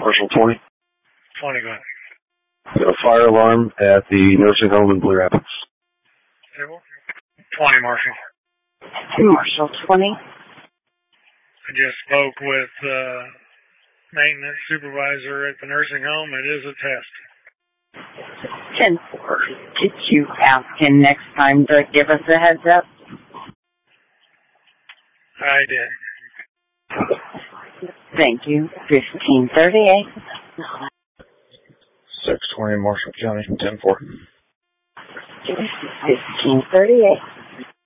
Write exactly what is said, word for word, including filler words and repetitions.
Marshal twenty. twenty, go ahead. A fire alarm at the nursing home in Blue Rapids. twenty, Marshal. Marshal twenty. I just spoke with uh, maintenance supervisor at the nursing home. It is a test. ten four. Did you ask him next time to give us a heads up? I did. Thank you. fifteen thirty-eight. six twenty, Marshall County, ten four. fifteen thirty-eight.